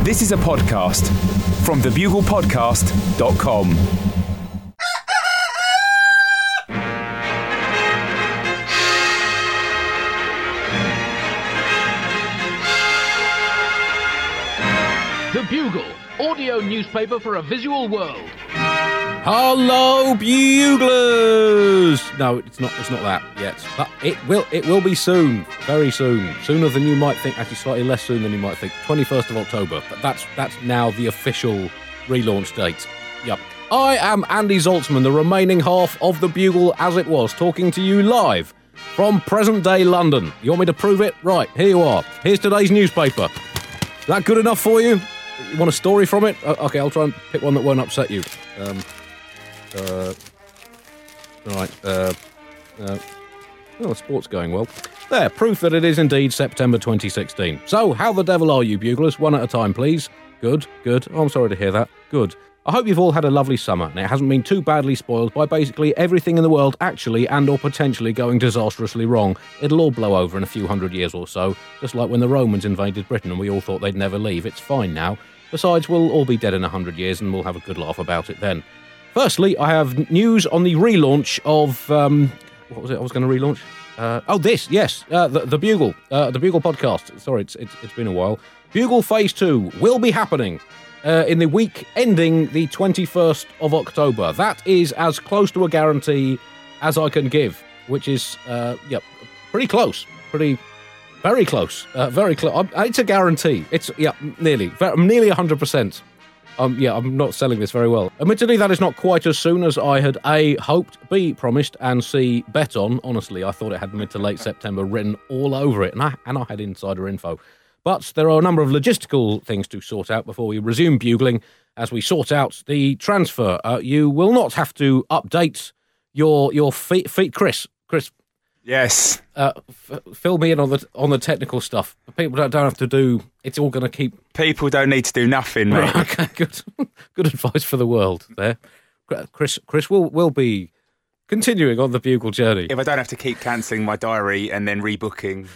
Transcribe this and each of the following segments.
This is a podcast from thebuglepodcast.com. The Bugle, audio newspaper for a visual world. Hello, buglers! No, it's not that yet, but it will be soon, very soon, sooner than you might think. Actually, slightly less soon than you might think. 21st of October, but that's now the official relaunch date. Yep. I am Andy Zaltzman, the remaining half of the Bugle as it was, talking to you live from present-day London. You want me to prove it? Right, here you are. Here's today's newspaper. Is that good enough for you? You want a story from it? Okay, I'll try and pick one that won't upset you. The sport's going well. There, proof that it is indeed September 2016. So, how the devil are you, buglers? One at a time, please. Good. Oh, I'm sorry to hear that. Good. I hope you've all had a lovely summer, and it hasn't been too badly spoiled by basically everything in the world actually and or potentially going disastrously wrong. It'll all blow over in a few hundred years or so, just like when the Romans invaded Britain and we all thought they'd never leave. It's fine now. Besides, we'll all be dead in 100 years and we'll have a good laugh about it then. Firstly, I have news on the relaunch of... what was it I was going to relaunch? The Bugle. The Bugle podcast. Sorry, it's been a while. Bugle Phase 2 will be happening in the week ending the 21st of October. That is as close to a guarantee as I can give, which is, pretty close. Very close. Very close. It's a guarantee. It's, nearly 100%. I'm not selling this very well. Admittedly, that is not quite as soon as I had A, hoped, B, promised, and C, bet on. Honestly, I thought it had mid to late September written all over it, and I had insider info. But there are a number of logistical things to sort out before we resume bugling. As we sort out the transfer, you will not have to update your feet, Chris. Yes. Fill me in on the technical stuff. People don't have to do. It's all going to keep. People don't need to do nothing, mate. Okay, good. Good advice for the world there. Chris will be continuing on the Bugle journey. If I don't have to keep cancelling my diary and then rebooking.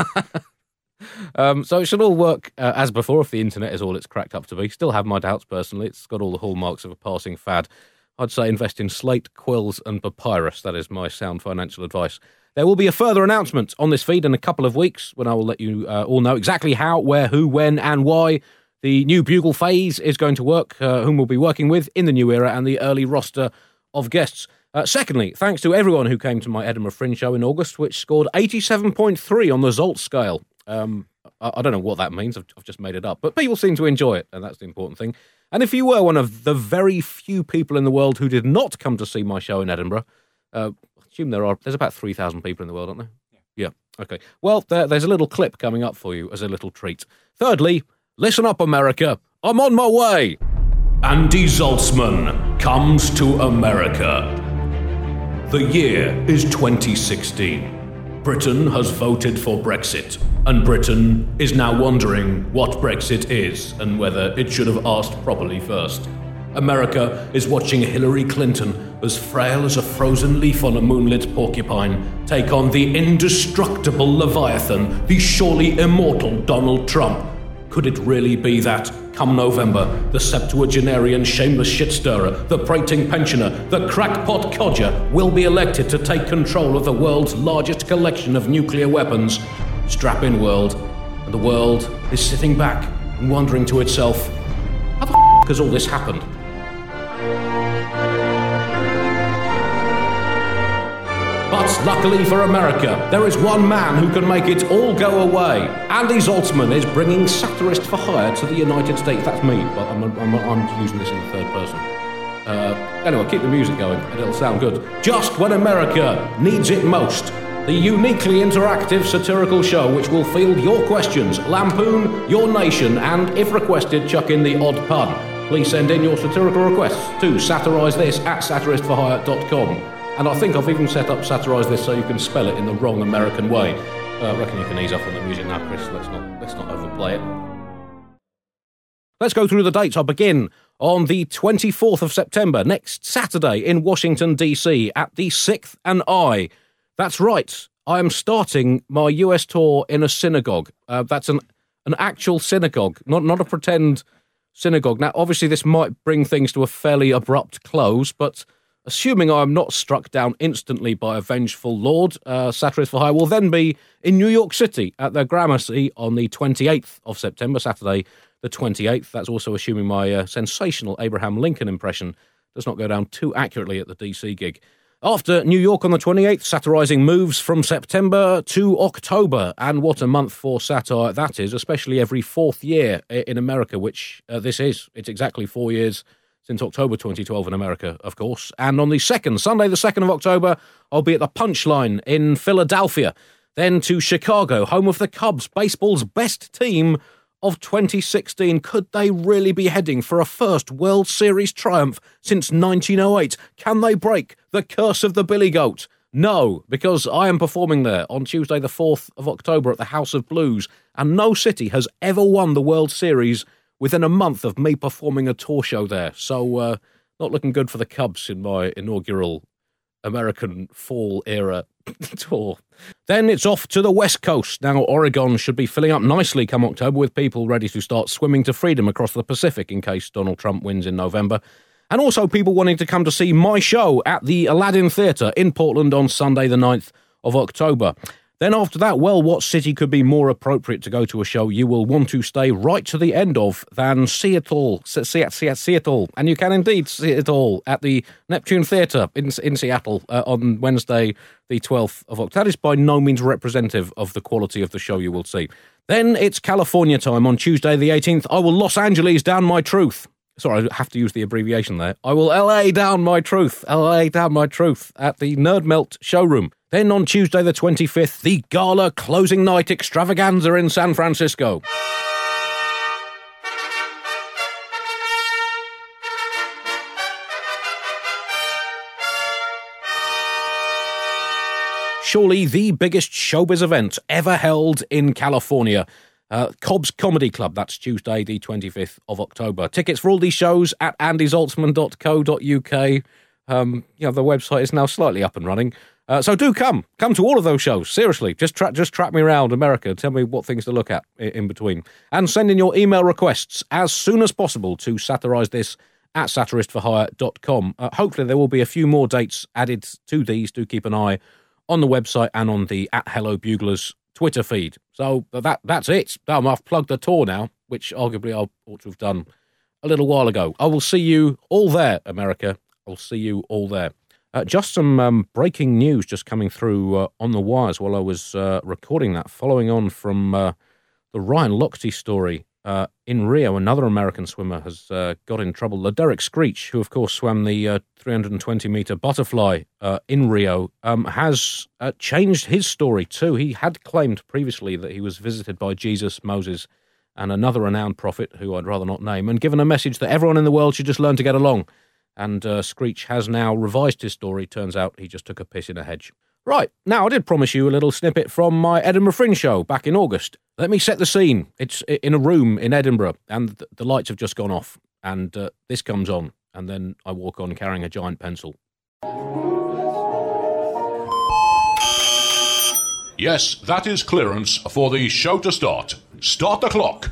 So it should all work as before if the internet is all it's cracked up to be. Still have my doubts personally. It's got all the hallmarks of a passing fad. I'd say invest in slate, quills and papyrus. That is my sound financial advice. There will be a further announcement on this feed in a couple of weeks when I will let you all know exactly how, where, who, when and why the new Bugle phase is going to work, whom we'll be working with in the new era and the early roster of guests. Secondly, thanks to everyone who came to my Edinburgh Fringe show in August, which scored 87.3 on the Zoltz scale. I don't know what that means, I've just made it up, but people seem to enjoy it, and that's the important thing. And if you were one of the very few people in the world who did not come to see my show in Edinburgh, I assume there's about 3,000 people in the world, aren't there? Yeah. Okay. Well, there's a little clip coming up for you as a little treat. Thirdly, listen up, America. I'm on my way. Andy Zaltzman comes to America. The year is 2016. Britain has voted for Brexit, and Britain is now wondering what Brexit is and whether it should have asked properly first. America is watching Hillary Clinton, as frail as a frozen leaf on a moonlit porcupine, take on the indestructible Leviathan, the surely immortal Donald Trump. Could it really be that, come November, the septuagenarian shameless shit-stirrer, the prating pensioner, the crackpot codger will be elected to take control of the world's largest collection of nuclear weapons? Strap in, world. And the world is sitting back and wondering to itself, how the f*** has all this happened? But luckily for America, there is one man who can make it all go away. Andy Zaltzman is bringing Satirist for Hire to the United States. That's me, but I'm using this in the third person. Anyway, keep the music going and it'll sound good. Just when America needs it most. The uniquely interactive satirical show which will field your questions, lampoon your nation, and, if requested, chuck in the odd pun. Please send in your satirical requests to satirisethis@satiristforhire.com. And I think I've even set up Satirize This so you can spell it in the wrong American way. I reckon you can ease off on the music now, Chris. Let's not overplay it. Let's go through the dates. I'll begin on the 24th of September, next Saturday, in Washington, D.C., at the 6th and I. That's right. I am starting my US tour in a synagogue. That's an an actual synagogue, not a pretend synagogue. Now, obviously, this might bring things to a fairly abrupt close, but assuming I am not struck down instantly by a vengeful lord, Satirist for Hire will then be in New York City at the Gramercy on the 28th of September, Saturday the 28th. That's also assuming my sensational Abraham Lincoln impression does not go down too accurately at the DC gig. After New York on the 28th, satirising moves from September to October. And what a month for satire that is, especially every fourth year in America, which this is. It's exactly 4 years since October 2012 in America, of course. And on the Sunday the 2nd of October, I'll be at the Punchline in Philadelphia. Then to Chicago, home of the Cubs, baseball's best team of 2016. Could they really be heading for a first World Series triumph since 1908? Can they break the curse of the Billy Goat? No, because I am performing there on Tuesday the 4th of October at the House of Blues, and no city has ever won the World Series within a month of me performing a tour show there. So, not looking good for the Cubs in my inaugural American fall era tour. Then it's off to the West Coast. Now, Oregon should be filling up nicely come October with people ready to start swimming to freedom across the Pacific in case Donald Trump wins in November. And also people wanting to come to see my show at the Aladdin Theatre in Portland on Sunday the 9th of October. Then after that, well, what city could be more appropriate to go to a show you will want to stay right to the end of than Seattle. And you can indeed see it all at the Neptune Theatre in Seattle on Wednesday the 12th of October. That is by no means representative of the quality of the show you will see. Then it's California time on Tuesday the 18th. I will Los Angeles down my truth. Sorry, I have to use the abbreviation there. I will LA down my truth at the Nerd Melt showroom. Then on Tuesday the 25th, the Gala Closing Night Extravaganza in San Francisco. Surely the biggest showbiz event ever held in California. Cobb's Comedy Club, that's Tuesday the 25th of October. Tickets for all these shows at andyzaltzman.co.uk. The website is now slightly up and running. So do come to all of those shows. Seriously, just track me around America. Tell me what things to look at in between. And send in your email requests as soon as possible to satirisethis at satiristforhire.com. Hopefully there will be a few more dates added to these. Do keep an eye on the website and on the @HelloBuglers Twitter feed. So that's it. I've plugged the tour now, which arguably I ought to have done a little while ago. I will see you all there, America. I'll see you all there. Just some breaking news just coming through on the wires while I was recording that, following on from the Ryan Lochte story. In Rio, another American swimmer has got in trouble. Derek Screech, who of course swam the 320-metre butterfly in Rio, has changed his story too. He had claimed previously that he was visited by Jesus, Moses, and another renowned prophet, who I'd rather not name, and given a message that everyone in the world should just learn to get along. And Screech has now revised his story. Turns out he just took a piss in a hedge. Right, now I did promise you a little snippet from my Edinburgh Fringe show back in August. Let me set the scene. It's in a room in Edinburgh, and the lights have just gone off, and this comes on, and then I walk on carrying a giant pencil. Yes, that is clearance for the show to start. Start the clock.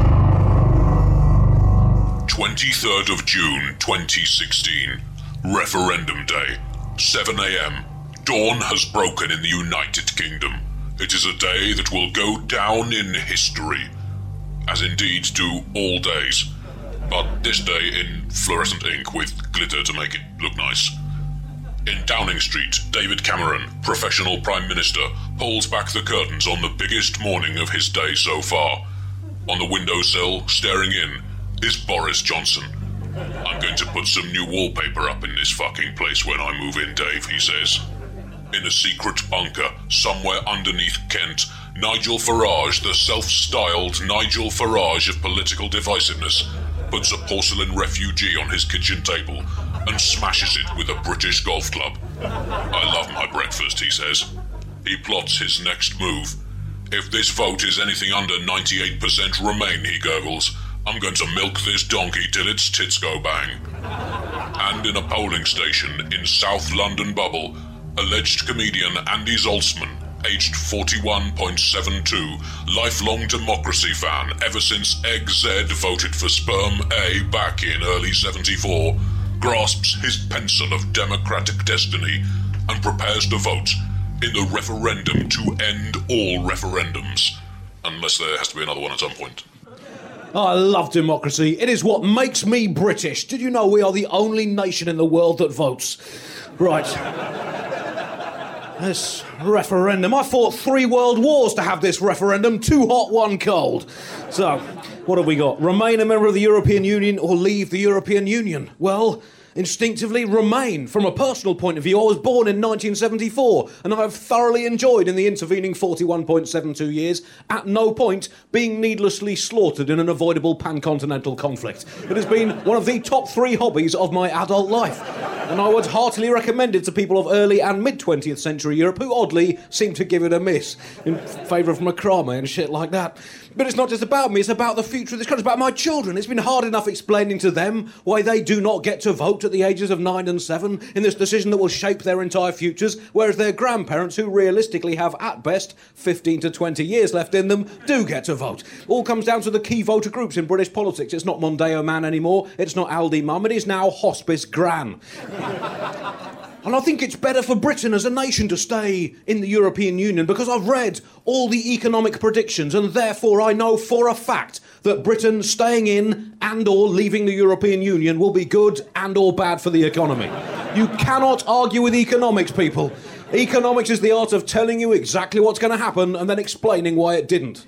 23rd of June, 2016. Referendum Day. 7 a.m. Dawn has broken in the United Kingdom. It is a day that will go down in history, as indeed do all days, but this day in fluorescent ink with glitter to make it look nice. In Downing Street, David Cameron, professional Prime Minister, pulls back the curtains on the biggest morning of his day so far. On the windowsill, staring in, is Boris Johnson. I'm going to put some new wallpaper up in this fucking place when I move in, Dave, he says. In a secret bunker, somewhere underneath Kent, Nigel Farage, the self-styled Nigel Farage of political divisiveness, puts a porcelain refugee on his kitchen table and smashes it with a British golf club. I love my breakfast, he says. He plots his next move. If this vote is anything under 98% Remain, he gurgles, I'm going to milk this donkey till its tits go bang. And in a polling station in South London bubble, alleged comedian Andy Zaltzman aged 41.72, lifelong democracy fan ever since Egg Z voted for Sperm A back in early 74, grasps his pencil of democratic destiny and prepares to vote in the referendum to end all referendums. Unless there has to be another one at some point. I love democracy. It is what makes me British. Did you know we are the only nation in the world that votes? Right. This referendum. I fought 3 world wars to have this referendum. 2 hot, 1 cold. So, what have we got? Remain a member of the European Union or leave the European Union? Well, instinctively remain. From a personal point of view, I was born in 1974 and I have thoroughly enjoyed in the intervening 41.72 years at no point being needlessly slaughtered in an avoidable pan-continental conflict. It has been one of the top 3 hobbies of my adult life, and I would heartily recommend it to people of early and mid-20th century Europe who oddly seem to give it a miss in favour of macrame and shit like that. But it's not just about me, it's about the future of this country, it's about my children. It's been hard enough explaining to them why they do not get to vote at the ages of 9 and 7 in this decision that will shape their entire futures, whereas their grandparents, who realistically have at best 15 to 20 years left in them, do get to vote. All comes down to the key voter groups in British politics. It's not Mondeo Man anymore, it's not Aldi Mum, it is now Hospice Gran. And I think it's better for Britain as a nation to stay in the European Union because I've read all the economic predictions and therefore I know for a fact that Britain staying in and or leaving the European Union will be good and or bad for the economy. You cannot argue with economics, people. Economics is the art of telling you exactly what's going to happen and then explaining why it didn't.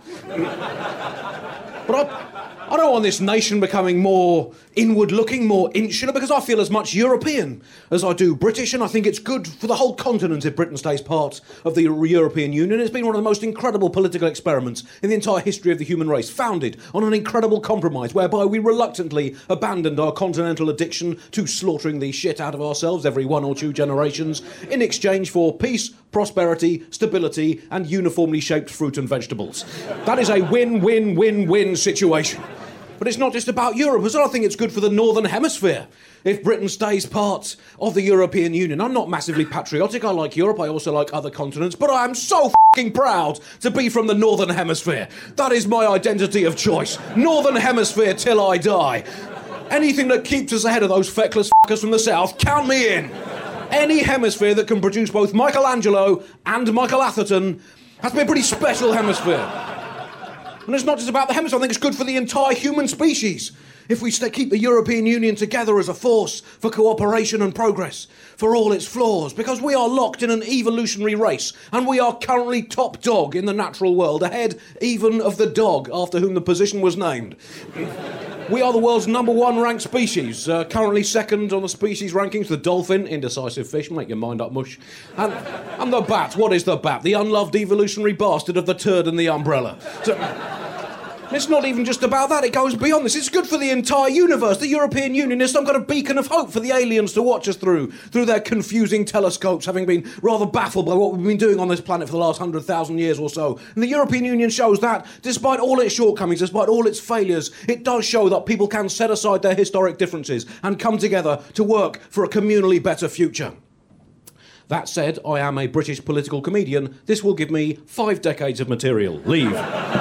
But I don't want this nation becoming more inward-looking, more insular, because I feel as much European as I do British, and I think it's good for the whole continent if Britain stays part of the European Union. It's been one of the most incredible political experiments in the entire history of the human race, founded on an incredible compromise whereby we reluctantly abandoned our continental addiction to slaughtering the shit out of ourselves every 1 or 2 generations in exchange for peace, prosperity, stability, and uniformly shaped fruit and vegetables. That is a win-win-win-win situation. But it's not just about Europe as well. I think it's good for the Northern Hemisphere if Britain stays part of the European Union. I'm not massively patriotic. I like Europe. I also like other continents. But I am so f***ing proud to be from the Northern Hemisphere. That is my identity of choice. Northern Hemisphere till I die. Anything that keeps us ahead of those feckless f***ers from the South, count me in. Any hemisphere that can produce both Michelangelo and Michael Atherton has to be a pretty special hemisphere. And it's not just about the hemisphere, I think it's good for the entire human species if we keep the European Union together as a force for cooperation and progress, for all its flaws, because we are locked in an evolutionary race, and we are currently top dog in the natural world, ahead even of the dog after whom the position was named. We are the world's #1 ranked species, currently second on the species rankings, the dolphin, indecisive fish, make your mind up mush, and the bat. What is the bat? The unloved evolutionary bastard of the turd and the umbrella. So, it's not even just about that, it goes beyond this. It's good for the entire universe. The European Union is some kind of beacon of hope for the aliens to watch us through their confusing telescopes, having been rather baffled by what we've been doing on this planet for the last 100,000 years or so. And the European Union shows that, despite all its shortcomings, despite all its failures, it does show that people can set aside their historic differences and come together to work for a communally better future. That said, I am a British political comedian. This will give me 5 decades of material. Leave.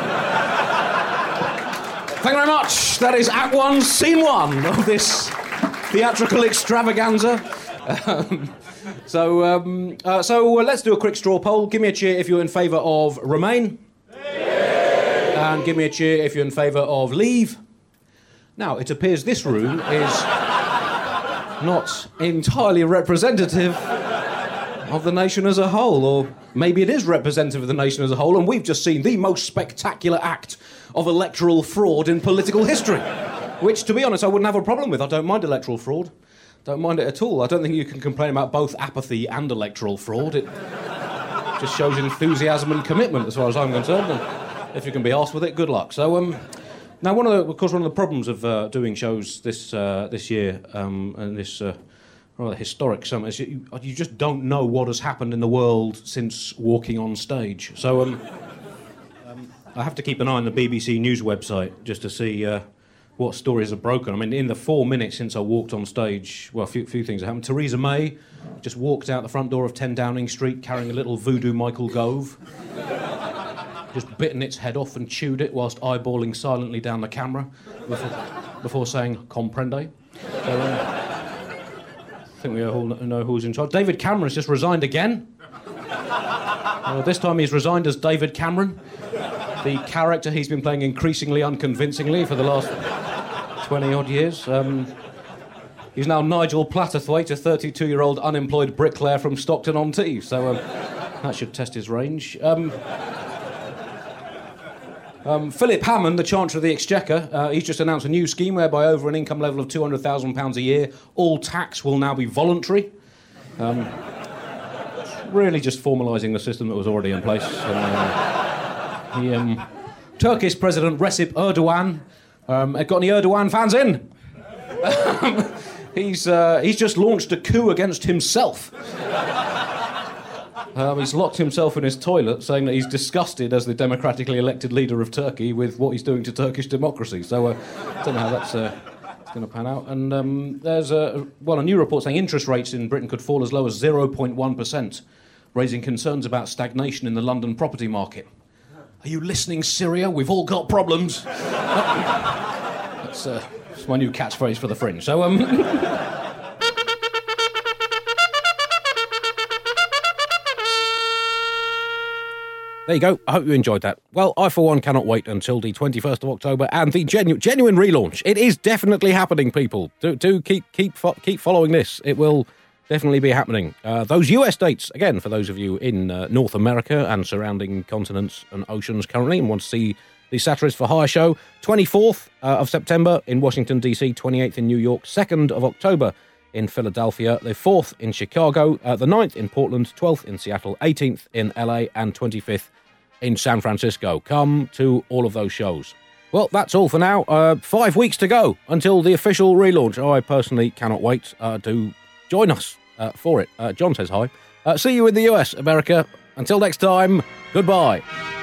Thank you very much. That is Act 1, Scene 1 of this theatrical extravaganza. So let's do a quick straw poll. Give me a cheer if you're in favour of Remain. And give me a cheer if you're in favour of Leave. Now, it appears this room is not entirely representative of the nation as a whole, or maybe it is representative of the nation as a whole, and we've just seen the most spectacular act of electoral fraud in political history, which, to be honest, I wouldn't have a problem with. I don't mind electoral fraud. Don't mind it at all. I don't think you can complain about both apathy and electoral fraud. It just shows enthusiasm and commitment, as far as I'm concerned, and if you can be arsed with it, good luck. So, now, one of the problems of doing shows this year and this rather historic summit is you just don't know what has happened in the world since walking on stage. So, I have to keep an eye on the BBC News website just to see what stories are broken. I mean, in the 4 minutes since I walked on stage, well, a few things have happened. Theresa May just walked out the front door of 10 Downing Street carrying a little voodoo Michael Gove. Just bitten its head off and chewed it whilst eyeballing silently down the camera before saying, comprende. So, I think we all know who's in charge. David Cameron's just resigned again. This time he's resigned as David Cameron, the character he's been playing increasingly unconvincingly for the last 20-odd years. He's now Nigel Platterthwaite, a 32-year-old unemployed bricklayer from Stockton-on-Tees, so that should test his range. Philip Hammond, the Chancellor of the Exchequer, he's just announced a new scheme whereby over an income level of £200,000 a year, all tax will now be voluntary. Really just formalising the system that was already in place. Turkish President Recep Erdogan, got any Erdogan fans in? He's just launched a coup against himself. He's locked himself in his toilet, saying that he's disgusted as the democratically elected leader of Turkey with what he's doing to Turkish democracy. So I don't know how that's going to pan out. And there's a new report saying interest rates in Britain could fall as low as 0.1%, raising concerns about stagnation in the London property market. Are you listening, Syria? We've all got problems. That's my new catchphrase for the Fringe. So There you go. I hope you enjoyed that. Well, I, for one, cannot wait until the 21st of October and the genuine relaunch. It is definitely happening, people. Do keep following this. It will definitely be happening. Those US dates, again, for those of you in North America and surrounding continents and oceans currently and want to see the Satirist for Hire show, 24th of September in Washington, D.C., 28th in New York, 2nd of October in Philadelphia, the 4th in Chicago, the 9th in Portland, 12th in Seattle, 18th in LA, and 25th in San Francisco. Come to all of those shows. Well, that's all for now. 5 weeks to go until the official relaunch. I personally cannot wait to join us for it. John says hi. See you in the US, America. Until next time, goodbye.